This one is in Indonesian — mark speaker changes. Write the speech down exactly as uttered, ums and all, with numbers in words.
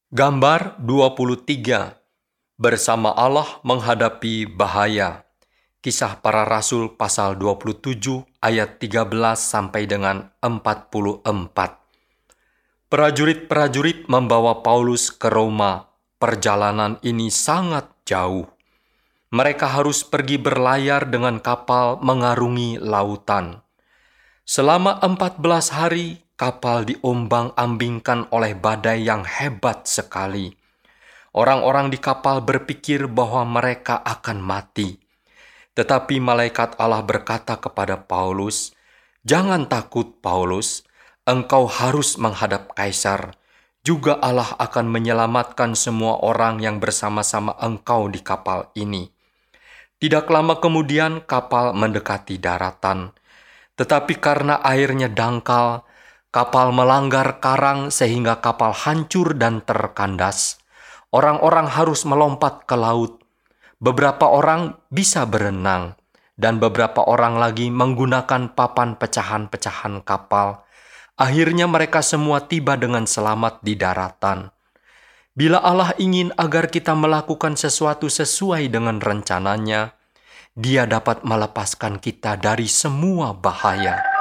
Speaker 1: Gambar dua puluh tiga. Bersama Allah menghadapi bahaya. Kisah Para Rasul pasal dua puluh tujuh ayat tiga belas sampai dengan empat puluh empat. Prajurit-prajurit membawa Paulus ke Roma. Perjalanan ini sangat jauh. Mereka harus pergi berlayar dengan kapal mengarungi lautan. Selama empat belas hari, kapal diombang-ambingkan oleh badai yang hebat sekali. Orang-orang di kapal berpikir bahwa mereka akan mati. Tetapi malaikat Allah berkata kepada Paulus, "Jangan takut, Paulus, engkau harus menghadap Kaisar. Juga Allah akan menyelamatkan semua orang yang bersama-sama engkau di kapal ini." Tidak lama kemudian kapal mendekati daratan. Tetapi karena airnya dangkal, kapal melanggar karang sehingga kapal hancur dan terkandas. Orang-orang harus melompat ke laut. Beberapa orang bisa berenang, dan beberapa orang lagi menggunakan papan pecahan-pecahan kapal. Akhirnya mereka semua tiba dengan selamat di daratan. Bila Allah ingin agar kita melakukan sesuatu sesuai dengan rencananya, Dia dapat melepaskan kita dari semua bahaya.